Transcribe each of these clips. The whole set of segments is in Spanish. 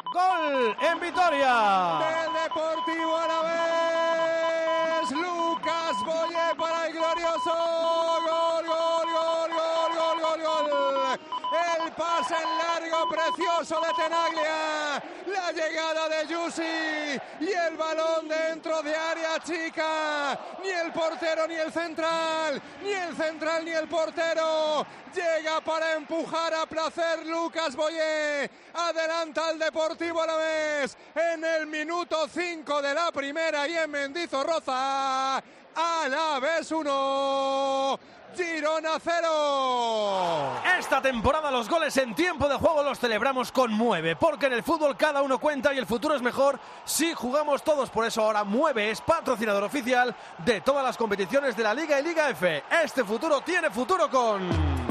Gol en Vitoria del Deportivo Alavés. Lucas Boyé para el glorioso. Gol, gol, gol, gol, gol, gol, gol. El pase en largo precioso de Tenaglia. La llegada de Yusi y el balón dentro de área chica. Ni el portero ni el central. Ni el central ni el portero. Llega para empujar a placer Lucas Boyé. Adelanta al Deportivo Alavés en el minuto 5 de la primera y en Mendizorroza. Alavés 1, Girona 0. Esta temporada los goles en tiempo de juego los celebramos con Mueve, porque en el fútbol cada uno cuenta y el futuro es mejor si jugamos todos. Por eso ahora Mueve es patrocinador oficial de todas las competiciones de la Liga y Liga F. Este futuro tiene futuro con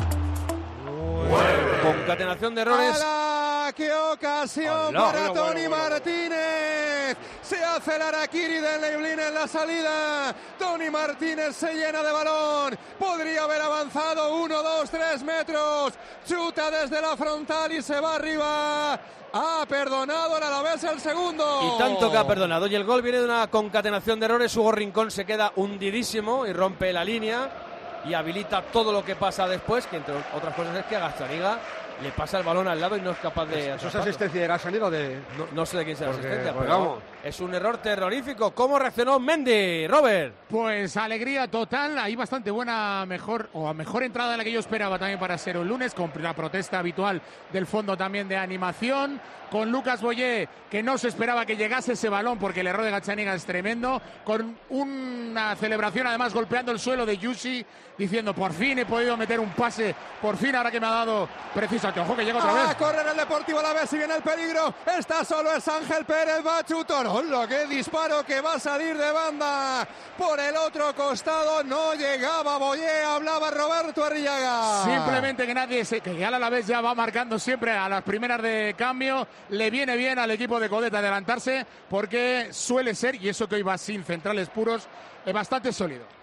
Mueve. Concatenación de errores. ¡Hala! ¡Qué ocasión para Tony Martínez! Se hace el harakiri del Leiblin en la salida. Tony Martínez se llena de balón. Podría haber avanzado 1, 2, 3 metros. Chuta desde la frontal y se va arriba. Ha perdonado el Alavés el segundo. Y tanto que ha perdonado. Y el gol viene de una concatenación de errores. Hugo Rincón se queda hundidísimo y rompe la línea y habilita todo lo que pasa después, que entre otras cosas es que a Gazzaniga le pasa el balón al lado y no es capaz de... ¿Eso es asistencia de Gazzaniga o de...? No sé de quién sea la asistencia, pues pero vamos. Es un error terrorífico. ¿Cómo reaccionó Mendy, Robert? Pues alegría total, hay bastante buena, mejor entrada de la que yo esperaba también para ser un lunes, con la protesta habitual del fondo también de animación, con Lucas Boyé, que no se esperaba que llegase ese balón porque el error de Gazzaniga es tremendo, con una celebración además golpeando el suelo de Yusi, diciendo por fin he podido meter un pase, por fin ahora que me ha dado preciso. Ojo que llega otra vez. Corre el Deportivo Alavés y viene el peligro. Está solo es Ángel Pérez, va a chutar. ¡Hola, qué disparo que va a salir de banda! Por el otro costado no llegaba Boyé, hablaba Roberto Arrillaga. Simplemente que ya el Alavés ya va marcando siempre a las primeras de cambio. Le viene bien al equipo de Codet adelantarse porque suele ser, y eso que hoy va sin centrales puros, bastante sólido.